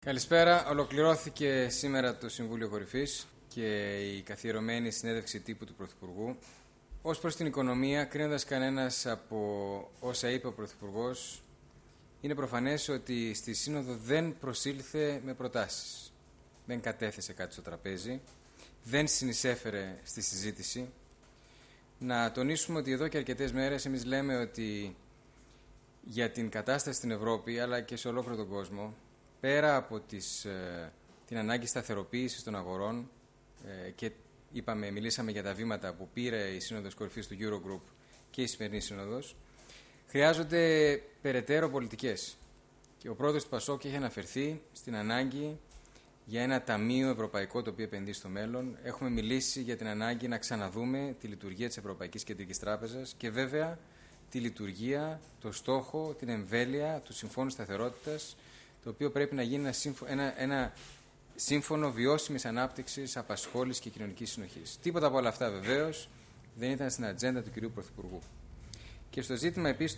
Καλησπέρα. Ολοκληρώθηκε σήμερα το Συμβούλιο Κορυφής και η καθιερωμένη συνέντευξη τύπου του Πρωθυπουργού. Ως προς την οικονομία, κρίνοντας κανένας από όσα είπε ο Πρωθυπουργός, είναι προφανές ότι στη Σύνοδο δεν προσήλθε με προτάσεις. Δεν κατέθεσε κάτι στο τραπέζι, δεν συνεισέφερε στη συζήτηση. Να τονίσουμε ότι εδώ και αρκετές μέρες εμείς λέμε ότι για την κατάσταση στην Ευρώπη αλλά και σε ολόκληρο τον κόσμο, πέρα από την ανάγκη σταθεροποίησης των αγορών και μιλήσαμε για τα βήματα που πήρε η Σύνοδος Κορυφής του Eurogroup και η σημερινή Σύνοδος, χρειάζονται περαιτέρω πολιτικές. Και ο πρόεδρος του ΠΑΣΟΚ έχει αναφερθεί στην ανάγκη για ένα ταμείο ευρωπαϊκό το οποίο επενδύει στο μέλλον. Έχουμε μιλήσει για την ανάγκη να ξαναδούμε τη λειτουργία της Ευρωπαϊκής Κεντρικής Τράπεζας και βέβαια τη λειτουργία, το στόχο, την εμβέλεια του Συμφώνου Σταθερότητας, το οποίο πρέπει να γίνει ένα σύμφωνο βιώσιμης ανάπτυξης, απασχόλησης και κοινωνικής συνοχής. Τίποτα από όλα αυτά βεβαίως δεν ήταν στην ατζέντα του κυρίου Πρωθυπουργού. Και στο ζήτημα επίσης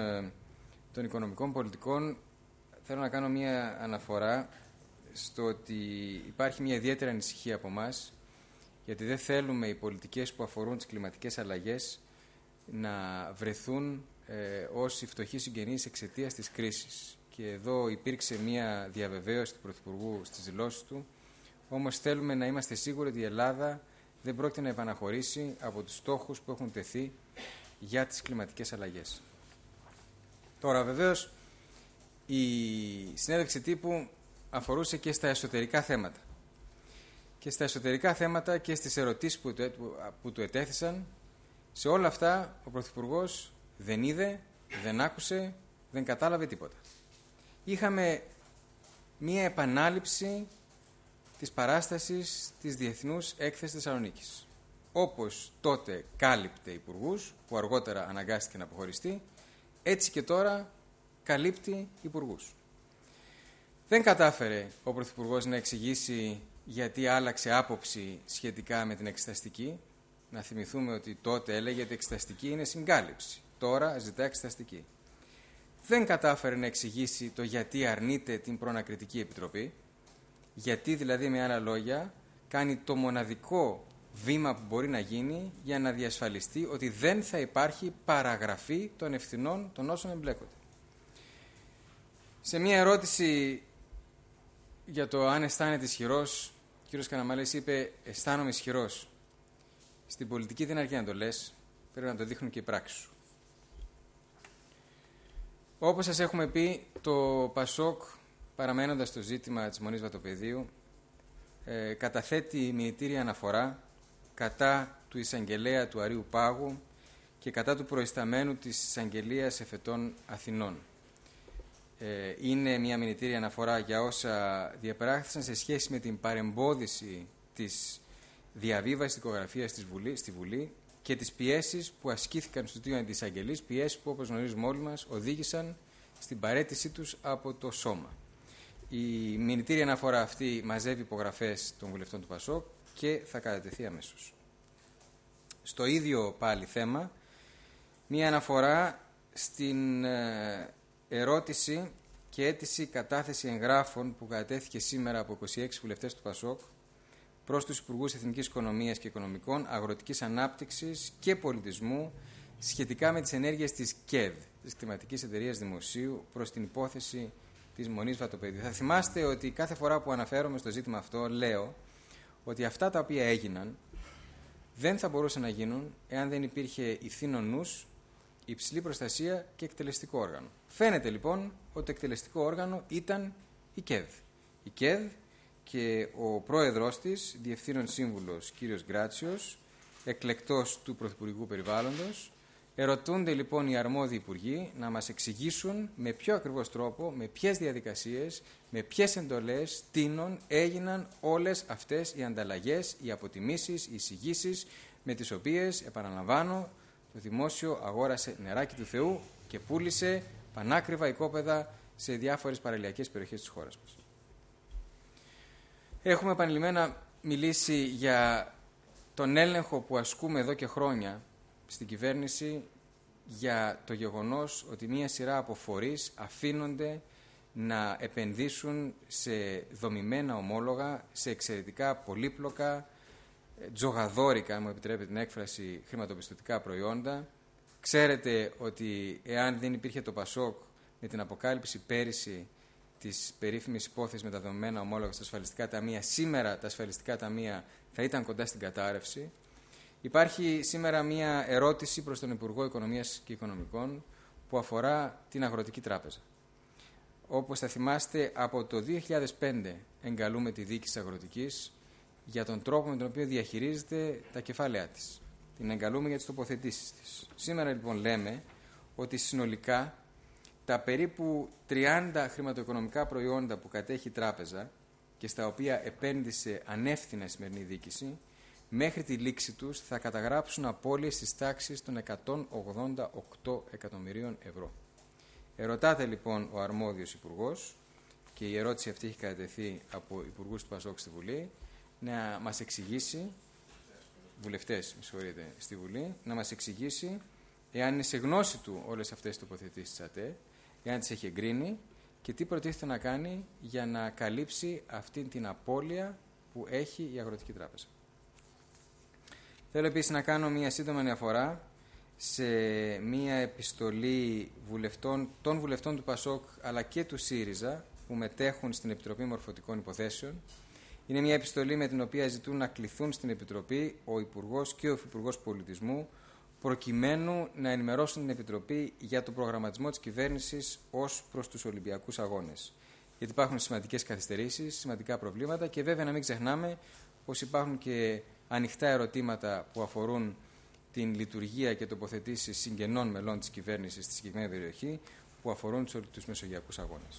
των οικονομικών πολιτικών θέλω να κάνω μια αναφορά στο ότι υπάρχει μια ιδιαίτερη ανησυχία από εμάς, γιατί δεν θέλουμε οι πολιτικές που αφορούν τις κλιματικές αλλαγές να βρεθούν ως οι φτωχοί συγγενείς εξαιτίας της κρίσης. Και εδώ υπήρξε μια διαβεβαίωση του Πρωθυπουργού στις δηλώσεις του, όμως θέλουμε να είμαστε σίγουροι ότι η Ελλάδα δεν πρόκειται να επαναχωρήσει από τους στόχους που έχουν τεθεί για τις κλιματικές αλλαγές. Τώρα βεβαίως η συνέντευξη τύπου αφορούσε και στα εσωτερικά θέματα. Και στα εσωτερικά θέματα και στις ερωτήσεις που του ετέθησαν, σε όλα αυτά ο Πρωθυπουργός δεν είδε, δεν άκουσε, δεν κατάλαβε τίποτα. Είχαμε μία επανάληψη της παράστασης της Διεθνούς Έκθεσης Θεσσαλονίκης. Όπως τότε κάλυπτε υπουργούς, που αργότερα αναγκάστηκε να αποχωριστεί, έτσι και τώρα καλύπτει υπουργούς. Δεν κατάφερε ο Πρωθυπουργός να εξηγήσει γιατί άλλαξε άποψη σχετικά με την εξεταστική. Να θυμηθούμε ότι τότε έλεγε ότι η εξεταστική είναι συγκάλυψη. Τώρα ζητά εξεταστική. Δεν κατάφερε να εξηγήσει το γιατί αρνείται την προανακριτική επιτροπή, γιατί δηλαδή με άλλα λόγια κάνει το μοναδικό βήμα που μπορεί να γίνει για να διασφαλιστεί ότι δεν θα υπάρχει παραγραφή των ευθυνών των όσων εμπλέκονται. Σε μια ερώτηση για το αν αισθάνεται ισχυρός, ο κ. Καναμαλής είπε «αισθάνομαι ισχυρός». Στην πολιτική δεν αρκεί να το λες, πρέπει να το δείχνουν και οι πράξεις σου. Όπως σας έχουμε πει, το ΠΑΣΟΚ, παραμένοντας στο ζήτημα της Μονής Βατοπεδίου, καταθέτει μηνυτήρια αναφορά κατά του εισαγγελέα του Αρείου Πάγου και κατά του προϊσταμένου της εισαγγελίας Εφετών Αθηνών. Είναι μια μηνυτήρια αναφορά για όσα διαπράχθησαν σε σχέση με την παρεμπόδιση της διαβίβασης δικογραφίας στη Βουλή και τις πιέσεις που ασκήθηκαν στους δύο αντισαγγελείς, πιέσεις που όπως γνωρίζουμε όλοι μας οδήγησαν στην παραίτησή τους από το σώμα. Η μηνυτήρια αναφορά αυτή μαζεύει υπογραφές των βουλευτών του ΠΑΣΟΚ και θα κατατεθεί αμέσως. Στο ίδιο πάλι θέμα, μία αναφορά στην ερώτηση και αίτηση κατάθεση εγγράφων που κατατέθηκε σήμερα από 26 βουλευτές του ΠΑΣΟΚ προς τους Υπουργούς Εθνικής Οικονομίας και Οικονομικών, Αγροτικής Ανάπτυξης και Πολιτισμού σχετικά με τις ενέργειες της ΚΕΔ, της Κτηματικής Εταιρείας Δημοσίου, προς την υπόθεση της Μονής Βατοπεδίου. Θα θυμάστε ότι κάθε φορά που αναφέρομαι στο ζήτημα αυτό λέω ότι αυτά τα οποία έγιναν δεν θα μπορούσαν να γίνουν εάν δεν υπήρχε ηθήνων νους, υψηλή προστασία και εκτελεστικό όργανο. Φαίνεται λοιπόν ότι το εκτελεστικό όργανο ήταν η ΚΕΔ. Η ΚΕΔ και ο πρόεδρος της, διευθύνων σύμβουλος κ. Γκράτσιος, εκλεκτός του Πρωθυπουργικού Περιβάλλοντος, ερωτούνται λοιπόν οι αρμόδιοι υπουργοί να μας εξηγήσουν με ποιο ακριβώς τρόπο, με ποιες διαδικασίες, με ποιες εντολές τίνων έγιναν όλες αυτές οι ανταλλαγές, οι αποτιμήσεις, οι εισηγήσεις με τις οποίες, επαναλαμβάνω, το δημόσιο αγόρασε νεράκι του Θεού και πούλησε πανάκριβα οικόπεδα σε διάφορες παραλιακές περιοχές της χώρας μας. Έχουμε επανειλημμένα μιλήσει για τον έλεγχο που ασκούμε εδώ και χρόνια στην κυβέρνηση για το γεγονός ότι μία σειρά από φορείς αφήνονται να επενδύσουν σε δομημένα ομόλογα, σε εξαιρετικά πολύπλοκα, τζογαδόρικα, αν μου επιτρέπετε την έκφραση, χρηματοπιστωτικά προϊόντα. Ξέρετε ότι εάν δεν υπήρχε το ΠΑΣΟΚ με την αποκάλυψη πέρυσι της περίφημης υπόθεσης με τα δομημένα ομόλογα στα ασφαλιστικά ταμεία, σήμερα τα ασφαλιστικά ταμεία θα ήταν κοντά στην κατάρρευση. Υπάρχει σήμερα μία ερώτηση προς τον Υπουργό Οικονομίας και Οικονομικών που αφορά την Αγροτική Τράπεζα. Όπως θα θυμάστε, από το 2005 εγκαλούμε τη διοίκηση Αγροτικής για τον τρόπο με τον οποίο διαχειρίζεται τα κεφάλαιά της. Την εγκαλούμε για τις τοποθετήσεις της. Σήμερα λοιπόν λέμε ότι συνολικά τα περίπου 30 χρηματοοικονομικά προϊόντα που κατέχει η τράπεζα και στα οποία επένδυσε ανεύθυνα η σημερινή διοίκηση, μέχρι τη λήξη τους θα καταγράψουν απώλειες στις τάξεις των 188 εκατομμυρίων ευρώ. Ερωτάται λοιπόν ο αρμόδιος υπουργός, και η ερώτηση αυτή έχει κατατεθεί από υπουργούς του ΠΑΣΟΚ στη Βουλή, να μας εξηγήσει, βουλευτές, στη Βουλή, να μας εξηγήσει εάν είναι σε γνώση του όλες αυτές τις τοποθετήσεις της ΑΤΕ, εάν τις έχει εγκρίνει και τι προτίθεται να κάνει για να καλύψει αυτή την απώλεια που έχει η Αγροτική Τράπεζα. Θέλω επίσης να κάνω μια σύντομη αναφορά σε μια επιστολή των βουλευτών του ΠΑΣΟΚ αλλά και του ΣΥΡΙΖΑ που μετέχουν στην Επιτροπή Μορφωτικών Υποθέσεων. Είναι μια επιστολή με την οποία ζητούν να κληθούν στην Επιτροπή ο Υπουργός και ο Υφυπουργός Πολιτισμού προκειμένου να ενημερώσουν την Επιτροπή για τον προγραμματισμό της κυβέρνησης ως προς τους Ολυμπιακούς Αγώνες. Γιατί υπάρχουν σημαντικές καθυστερήσεις, σημαντικά προβλήματα και βέβαια να μην ξεχνάμε πως υπάρχουν και ανοιχτά ερωτήματα που αφορούν την λειτουργία και τοποθετήσεις συγγενών μελών της κυβέρνησης στη συγκεκριμένη περιοχή που αφορούν τους Μεσογειακούς Αγώνες.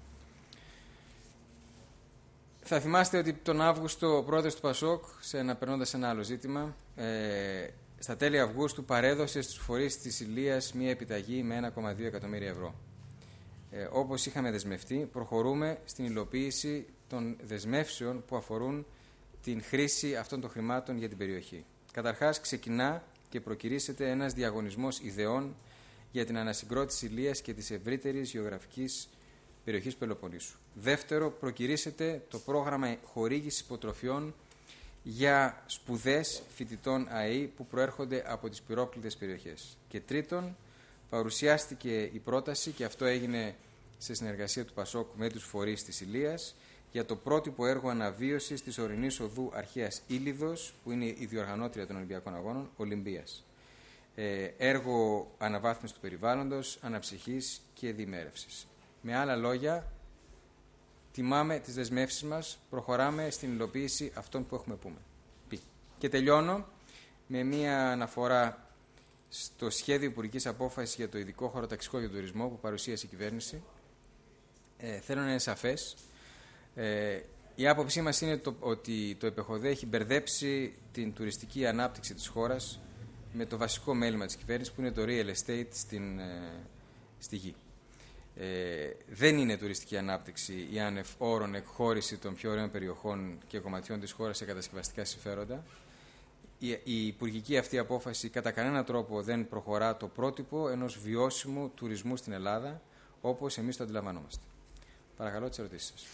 Θα θυμάστε ότι τον Αύγουστο ο πρόεδρος του ΠΑΣΟΚ, περνώντας ένα άλλο ζήτημα, στα τέλη Αυγούστου παρέδωσε στους φορείς της Ηλίας μια επιταγή με 1,2 εκατομμύρια ευρώ. Όπως είχαμε δεσμευτεί, προχωρούμε στην υλοποίηση των δεσμεύσεων που αφορούν την χρήση αυτών των χρημάτων για την περιοχή. Καταρχάς, ξεκινά και προκηρύσσεται ένας διαγωνισμός ιδεών για την ανασυγκρότηση Ηλίας και της ευρύτερης γεωγραφικής περιοχής Πελοποννήσου. Δεύτερο, προκηρύσσεται το πρόγραμμα χορήγησης υποτροφιών για σπουδές φοιτητών ΑΕΗ που προέρχονται από τις πυρόκλητες περιοχές. Και τρίτον, παρουσιάστηκε η πρόταση, και αυτό έγινε σε συνεργασία του ΠΑΣΟΚ με τους φορείς της Ηλίας, για το πρότυπο έργο αναβίωσης της ορεινής οδού Αρχαίας Ήλιδος, που είναι η διοργανώτρια των Ολυμπιακών Αγώνων, Ολυμπίας. Έργο αναβάθμισης του περιβάλλοντος, αναψυχής και διημέρευσης. Με άλλα λόγια, τιμάμε τις δεσμεύσεις μας, προχωράμε στην υλοποίηση αυτών που έχουμε πει. Και τελειώνω με μία αναφορά στο σχέδιο υπουργικής απόφασης για το ειδικό χωροταξικό και τουρισμό που παρουσίασε η κυβέρνηση. Θέλω να είναι σαφές. Η άποψή μας είναι ότι το ΕΠΕΧΟΔΕ έχει μπερδέψει την τουριστική ανάπτυξη της χώρας με το βασικό μέλημα της κυβέρνησης που είναι το real estate στη γη. Δεν είναι τουριστική ανάπτυξη η άνευ όρων εκχώρηση των πιο ωραίων περιοχών και κομματιών της χώρας σε κατασκευαστικά συμφέροντα. Η υπουργική αυτή απόφαση κατά κανένα τρόπο δεν προχωρά το πρότυπο ενός βιώσιμου τουρισμού στην Ελλάδα, όπως εμείς το αντιλαμβανόμαστε. Παρακαλώ τις ερωτήσεις σας.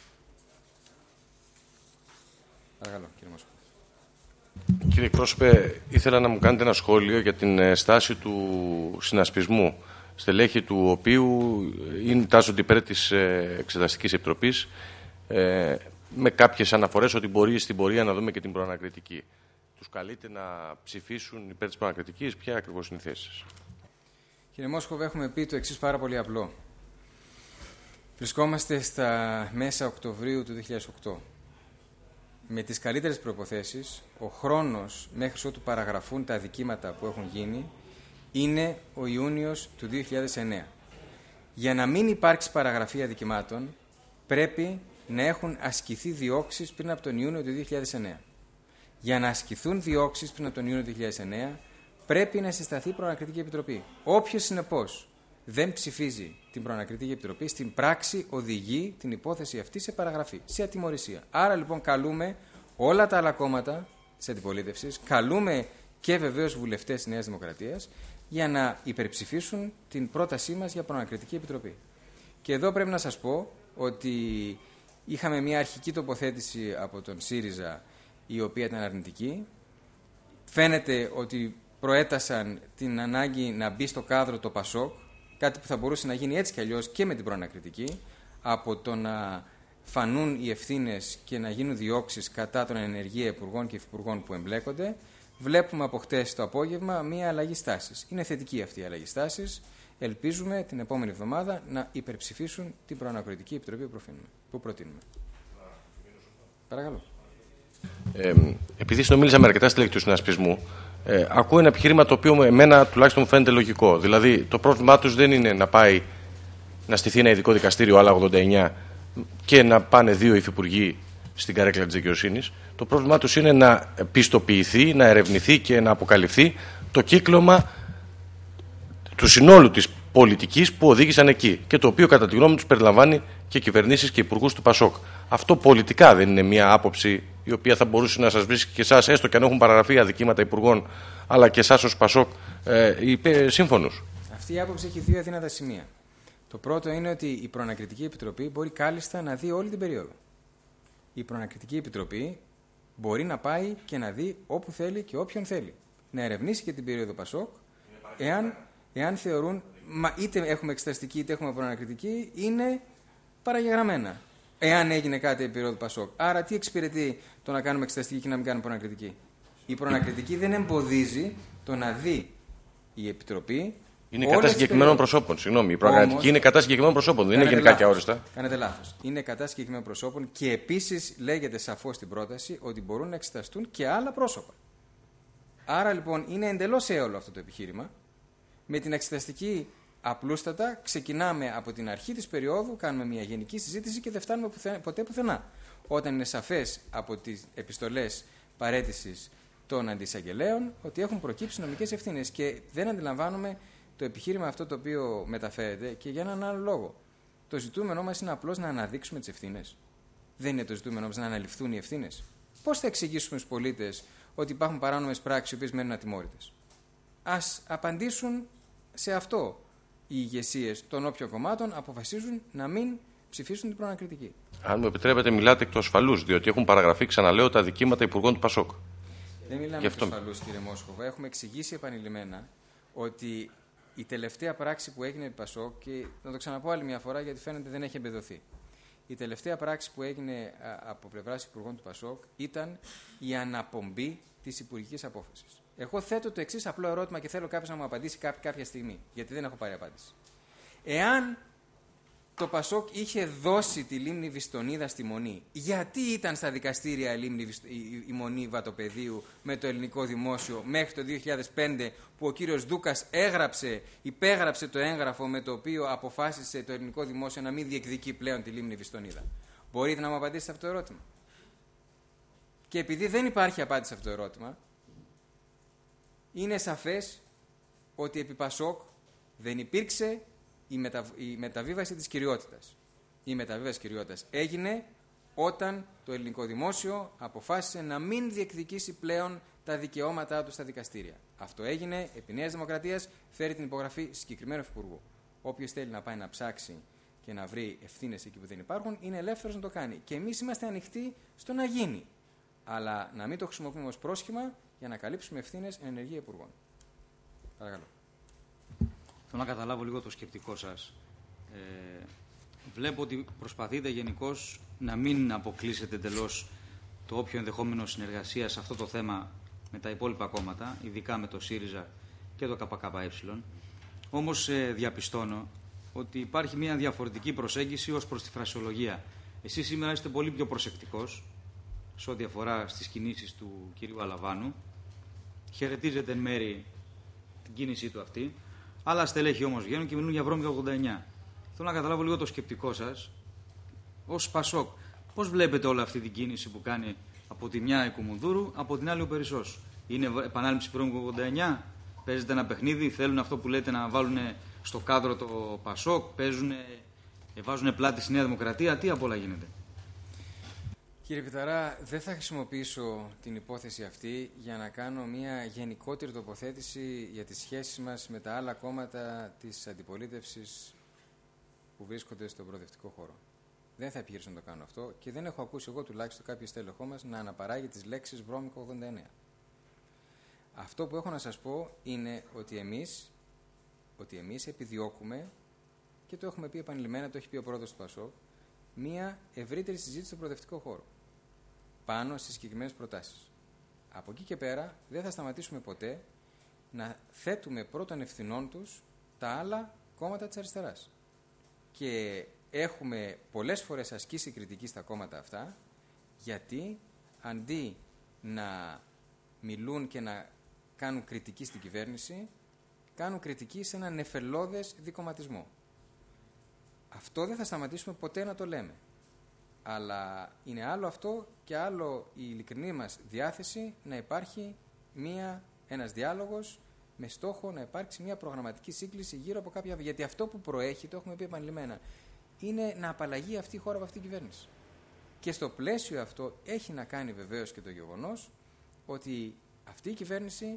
Παρακαλώ, κύριε Μόσχο. Κύριε εκπρόσωπε, ήθελα να μου κάνετε ένα σχόλιο για την στάση του συνασπισμού, στελέχη του οποίου τάσσονται υπέρ της Εξεταστικής Επιτροπής, με κάποιες αναφορές ότι μπορεί στην πορεία να δούμε και την προανακριτική. Τους καλείτε να ψηφίσουν υπέρ της προανακριτικής. Ποια ακριβώς είναι η θέση σας? Κύριε Μόσχοβ, έχουμε πει το εξής πάρα πολύ απλό. Βρισκόμαστε στα μέσα Οκτωβρίου του 2008. Με τις καλύτερες προϋποθέσεις, ο χρόνος μέχρι ότου παραγραφούν τα αδικήματα που έχουν γίνει είναι ο Ιούνιος του 2009. Για να μην υπάρξει παραγραφή αδικημάτων, πρέπει να έχουν ασκηθεί διώξεις πριν από τον Ιούνιο του 2009. Για να ασκηθούν διώξεις πριν από τον Ιούνιο του 2009, πρέπει να συσταθεί προανακριτική επιτροπή. Όποιος συνεπώς δεν ψηφίζει την προανακριτική επιτροπή, στην πράξη οδηγεί την υπόθεση αυτή σε παραγραφή, σε ατιμωρησία. Άρα λοιπόν καλούμε όλα τα άλλα κόμματα της αντιπολίτευσης, καλούμε και βεβαίως βουλευτές της Νέας Δημοκρατίας για να υπερψηφίσουν την πρότασή μας για προανακριτική επιτροπή. Και εδώ πρέπει να σας πω ότι είχαμε μια αρχική τοποθέτηση από τον ΣΥΡΙΖΑ η οποία ήταν αρνητική. Φαίνεται ότι προέτασαν την ανάγκη να μπει στο κάδρο το ΠΑΣΟΚ, κάτι που θα μπορούσε να γίνει έτσι κι αλλιώς και με την προανακριτική, από το να φανούν οι ευθύνες και να γίνουν διώξεις κατά των ενεργεία υπουργών και υφυπουργών που εμπλέκονται. Βλέπουμε από χτες το απόγευμα μία αλλαγή στάσης. Είναι θετική αυτή η αλλαγή στάσης. Ελπίζουμε την επόμενη εβδομάδα να υπερψηφίσουν την προανακριτική επιτροπή που προτείνουμε. Παρακαλώ. Επειδή συνομίλησα με αρκετά στελέχη του συνασπισμού, ακούω ένα επιχείρημα το οποίο εμένα τουλάχιστον μου φαίνεται λογικό. Δηλαδή, το πρόβλημά του δεν είναι να πάει να στηθεί ένα ειδικό δικαστήριο άλλα 89 και να πάνε 2 υφυπουργοί στην καρέκλα της δικαιοσύνης. Το πρόβλημά του είναι να πιστοποιηθεί, να ερευνηθεί και να αποκαλυφθεί το κύκλωμα του συνόλου της πολιτικής που οδήγησαν εκεί και το οποίο κατά τη γνώμη τους περιλαμβάνει και κυβερνήσεις και υπουργούς του ΠΑΣΟΚ. Αυτό πολιτικά δεν είναι μια άποψη η οποία θα μπορούσε να σας βρίσκει και εσάς, έστω και αν έχουν παραγραφεί αδικήματα υπουργών, αλλά και εσάς ως ΠΑΣΟΚ σύμφωνους? Αυτή η άποψη έχει 2 αδύνατα σημεία. Το πρώτο είναι ότι η Προανακριτική Επιτροπή μπορεί κάλλιστα να δει όλη την περίοδο. Η Προανακριτική Επιτροπή μπορεί να πάει και να δει όπου θέλει και όποιον θέλει. Να ερευνήσει και την περίοδο ΠΑΣΟΚ, εάν θεωρούν, είτε έχουμε εξεταστική είτε έχουμε προανακριτική, είναι παραγεγραμμένα. Εάν έγινε κάτι επί περίοδο ΠΑΣΟΚ. Άρα, τι εξυπηρετεί το να κάνουμε εξεταστική και να μην κάνουμε προανακριτική? Η προανακριτική δεν εμποδίζει το να δει η Επιτροπή. Είναι κατά συγκεκριμένων προσώπων. Συγγνώμη, η προανακριτική είναι κατά συγκεκριμένων προσώπων. Δεν είναι γενικά και αόριστα. Κάνετε λάθος. Είναι κατά συγκεκριμένων προσώπων και επίσης λέγεται σαφώς στην πρόταση ότι μπορούν να εξεταστούν και άλλα πρόσωπα. Άρα λοιπόν είναι εντελώς έολο αυτό το επιχείρημα. Με την εξεταστική απλούστατα ξεκινάμε από την αρχή της περίοδου, κάνουμε μια γενική συζήτηση και δεν φτάνουμε ποτέ πουθενά. Όταν είναι σαφές από τις επιστολές παραίτησης των αντισαγγελέων ότι έχουν προκύψει νομικές ευθύνες και δεν αντιλαμβάνομαι το επιχείρημα αυτό το οποίο μεταφέρεται και για έναν άλλο λόγο. Το ζητούμενό μας είναι απλώς να αναδείξουμε τις ευθύνες. Δεν είναι το ζητούμενό μας να αναλυφθούν οι ευθύνες. Πώς θα εξηγήσουμε στους πολίτες ότι υπάρχουν παράνομες πράξεις οι οποίες μένουν ατιμόρυτες? Ας απαντήσουν σε αυτό οι ηγεσίες των όποιων κομμάτων αποφασίζουν να μην ψηφίσουν την προανακριτική. Αν μου επιτρέπετε, μιλάτε εκ του ασφαλούς, διότι έχουν παραγραφεί, ξαναλέω, τα δικήματα υπουργών του ΠΑΣΟΚ. Δεν μιλάμε εκ του ασφαλούς, κύριε Μόσχοβα. Έχουμε εξηγήσει επανειλημμένα ότι η τελευταία πράξη που έγινε επί ΠΑΣΟΚ, και να το ξαναπώ άλλη μια φορά γιατί φαίνεται δεν έχει εμπεδοθεί. Η τελευταία πράξη που έγινε από πλευράς υπουργών του ΠΑΣΟΚ ήταν η αναπομπή της υπουργικής απόφασης. Εγώ θέτω το εξής απλό ερώτημα και θέλω κάποιος να μου απαντήσει κάποια στιγμή, γιατί δεν έχω πάρει απάντηση. Εάν το ΠΑΣΟΚ είχε δώσει τη λίμνη Βιστονίδα στη Μονή, γιατί ήταν στα δικαστήρια η Μονή Βατοπεδίου με το ελληνικό δημόσιο μέχρι το 2005 που ο κύριος Δούκας υπέγραψε το έγγραφο με το οποίο αποφάσισε το ελληνικό δημόσιο να μην διεκδικεί πλέον τη λίμνη Βιστονίδα? Μπορείτε να μου απαντήσετε αυτό το ερώτημα? Και επειδή δεν υπάρχει απάντηση σε αυτό το ερώτημα, είναι σαφές ότι επί ΠΑΣΟΚ δεν υπήρξε η μεταβίβαση της κυριότητας. Η μεταβίβαση της κυριότητας έγινε όταν το ελληνικό δημόσιο αποφάσισε να μην διεκδικήσει πλέον τα δικαιώματά του στα δικαστήρια. Αυτό έγινε επί Νέας Δημοκρατίας, φέρει την υπογραφή συγκεκριμένου υφυπουργού. Όποιος θέλει να πάει να ψάξει και να βρει ευθύνες εκεί που δεν υπάρχουν, είναι ελεύθερος να το κάνει. Και εμείς είμαστε ανοιχτοί στο να γίνει. Αλλά να μην το χρησιμοποιούμε ως πρόσχημα για να καλύψουμε ευθύνες εν ενεργεία υπουργών. Παρακαλώ. Θέλω να καταλάβω λίγο το σκεπτικό σας. Βλέπω ότι προσπαθείτε γενικώς να μην αποκλείσετε εντελώς το όποιο ενδεχόμενο συνεργασία σε αυτό το θέμα με τα υπόλοιπα κόμματα, ειδικά με το ΣΥΡΙΖΑ και το ΚΚΕ. Όμως διαπιστώνω ότι υπάρχει μια διαφορετική προσέγγιση ως προς τη φρασιολογία. Εσείς σήμερα είστε πολύ πιο προσεκτικός σε ό,τι αφορά στις κινήσεις του κυρίου Αλαβάνου. Χαιρετίζετε εν μέρη την κίνησή του αυτή. Άλλα στελέχη όμως βγαίνουν και μιλούν για βρώμικα 89. Θέλω να καταλάβω λίγο το σκεπτικό σας ως ΠΑΣΟΚ. Πώς βλέπετε όλη αυτή την κίνηση που κάνει από τη μια η Κουμουνδούρου, από την άλλη ο Περισσός? Είναι επανάληψη βρώμικου 89? Παίζετε ένα παιχνίδι, θέλουν αυτό που λέτε να βάλουν στο κάδρο το ΠΑΣΟΚ, βάζουν πλάτη στη Νέα Δημοκρατία? Τι απ' όλα γίνεται? Κύριε Πιταρά, δεν θα χρησιμοποιήσω την υπόθεση αυτή για να κάνω μια γενικότερη τοποθέτηση για τις σχέσεις μας με τα άλλα κόμματα της αντιπολίτευσης που βρίσκονται στον προοδευτικό χώρο. δεν θα επιχειρήσω να το κάνω αυτό και δεν έχω ακούσει εγώ τουλάχιστον κάποιο στέλεχό μας να αναπαράγει τις λέξεις βρώμικο 89. Αυτό που έχω να σας πω είναι ότι εμείς επιδιώκουμε, και το έχουμε πει επανειλημμένα, το έχει πει ο πρόεδρος του ΠΑΣΟΚ, μία ευρύτερη συζήτηση στο προοδευτικό χώρο πάνω στις συγκεκριμένες προτάσεις. Από εκεί και πέρα δεν θα σταματήσουμε ποτέ να θέτουμε πρώτων ευθυνών τους τα άλλα κόμματα της αριστεράς. Και έχουμε πολλές φορές ασκήσει κριτική στα κόμματα αυτά, γιατί αντί να μιλούν και να κάνουν κριτική στην κυβέρνηση, κάνουν κριτική σε έναν νεφελώδες δικομματισμό. Αυτό δεν θα σταματήσουμε ποτέ να το λέμε. Αλλά είναι άλλο αυτό και άλλο η ειλικρινή μας διάθεση να υπάρχει ένας διάλογος με στόχο να υπάρξει μια προγραμματική σύγκληση γύρω από κάποια. Γιατί αυτό που προέχει, το έχουμε πει επανειλημμένα, είναι να απαλλαγεί αυτή η χώρα από αυτή την κυβέρνηση. Και στο πλαίσιο αυτό έχει να κάνει βεβαίως και το γεγονός ότι αυτή η κυβέρνηση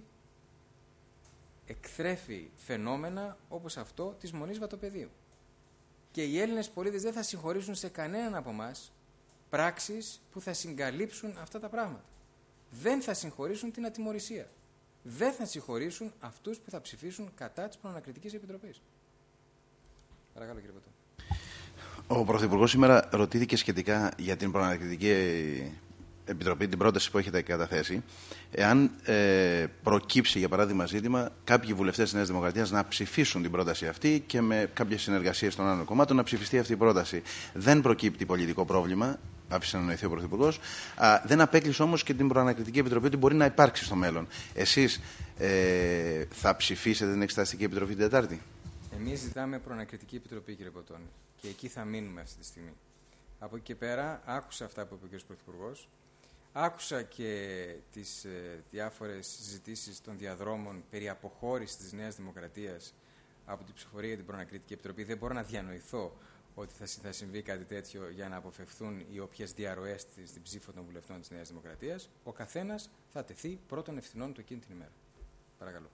εκθρέφει φαινόμενα όπως αυτό της μονής βατοπεδίου. Και οι Έλληνες πολίτες δεν θα συγχωρήσουν σε κανέναν από εμάς πράξεις που θα συγκαλύψουν αυτά τα πράγματα. Δεν θα συγχωρήσουν την ατιμωρησία. Δεν θα συγχωρήσουν αυτούς που θα ψηφίσουν κατά της Προανακριτικής Επιτροπής. Παρακαλώ, κύριε Ποτό. Ο Πρωθυπουργός σήμερα ρωτήθηκε σχετικά για την Προανακριτική Επιτροπή, την πρόταση που έχετε καταθέσει, εάν προκύψει, για παράδειγμα, ζήτημα κάποιοι βουλευτές της Νέας Δημοκρατίας να ψηφίσουν την πρόταση αυτή και με κάποιες συνεργασίες των άλλων κομμάτων να ψηφιστεί αυτή η πρόταση. Δεν προκύπτει πολιτικό πρόβλημα, άφησε να εννοηθεί ο Πρωθυπουργός. Δεν απέκλεισε όμως και την Προανακριτική Επιτροπή ότι μπορεί να υπάρξει στο μέλλον. Εσείς θα ψηφίσετε την Εξεταστική Επιτροπή την Τετάρτη? Εμείς ζητάμε Προανακριτική Επιτροπή, κύριε Ποτώνη, και εκεί θα μείνουμε αυτή τη στιγμή. Από εκεί και πέρα, άκουσα αυτά που είπε ο κ. Πρωθυπουργός. Άκουσα και τις διάφορες συζητήσεις των διαδρόμων περί αποχώρησης της Νέας Δημοκρατίας από την ψηφοφορία για την Προανακριτική Επιτροπή. Δεν μπορώ να διανοηθώ ότι θα συμβεί κάτι τέτοιο για να αποφευθούν οι όποιες διαρροές στην ψήφο των βουλευτών της Νέας Δημοκρατίας. Ο καθένας θα τεθεί πρώτων ευθυνών του εκείνη την ημέρα. Παρακαλώ.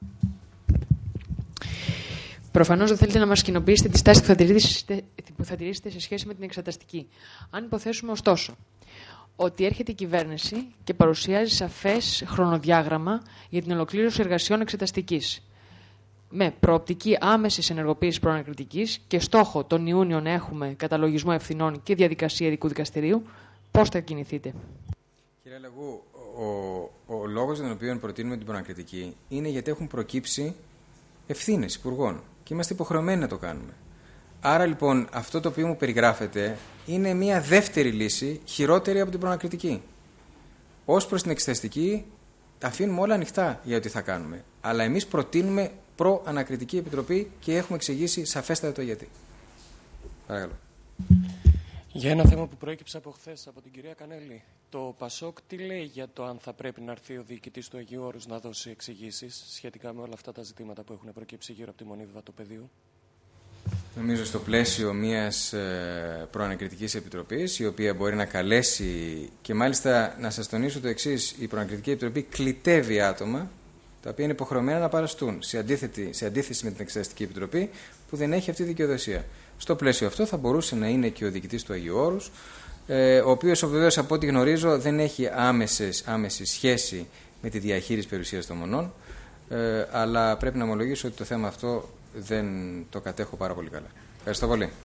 Προφανώς δεν θέλετε να μας κοινοποιήσετε τη στάση που θα τηρήσετε σε σχέση με την εξεταστική. Αν υποθέσουμε ωστόσο ότι έρχεται η κυβέρνηση και παρουσιάζει σαφές χρονοδιάγραμμα για την ολοκλήρωση εργασιών εξεταστικής, με προοπτική άμεσης ενεργοποίησης προανακριτικής και στόχο τον Ιούνιο να έχουμε καταλογισμό ευθυνών και διαδικασία ειδικού δικαστηρίου, πώς θα κινηθείτε? Κύριε Λαγού, ο λόγος για τον οποίο προτείνουμε την προανακριτική είναι γιατί έχουν προκύψει ευθύνες υπουργών και είμαστε υποχρεωμένοι να το κάνουμε. Άρα λοιπόν αυτό το οποίο μου περιγράφεται είναι μια δεύτερη λύση, χειρότερη από την προανακριτική. Ως προς την εξεταστική αφήνουμε όλα ανοιχτά για ό,τι θα κάνουμε. Αλλά εμείς προτείνουμε προανακριτική επιτροπή και έχουμε εξηγήσει σαφέστατα το γιατί. Παρακαλώ. Για ένα θέμα που προέκυψε από χθες από την κυρία Κανέλη. Το ΠΑΣΟΚ τι λέει για το αν θα πρέπει να έρθει ο διοικητής του Αγίου Όρους να δώσει εξηγήσεις σχετικά με όλα αυτά τα ζητήματα που έχουν προκύψει γύρω από τη μονή βατοπεδίου? Νομίζω στο πλαίσιο μιας προανακριτικής επιτροπής, η οποία μπορεί να καλέσει, και μάλιστα να σας τονίσω το εξής, η προανακριτική επιτροπή κλητεύει άτομα τα οποία είναι υποχρεωμένα να παραστούν, σε αντίθεση με την εξεταστική επιτροπή που δεν έχει αυτή τη δικαιοδοσία. Στο πλαίσιο αυτό θα μπορούσε να είναι και ο διοικητής του Αγίου Όρους, ο οποίος βεβαίως από ό,τι γνωρίζω δεν έχει άμεση σχέση με τη διαχείριση περιουσίας των μονών, αλλά πρέπει να ομολογήσω ότι το θέμα αυτό δεν το κατέχω πάρα πολύ καλά. Ευχαριστώ πολύ.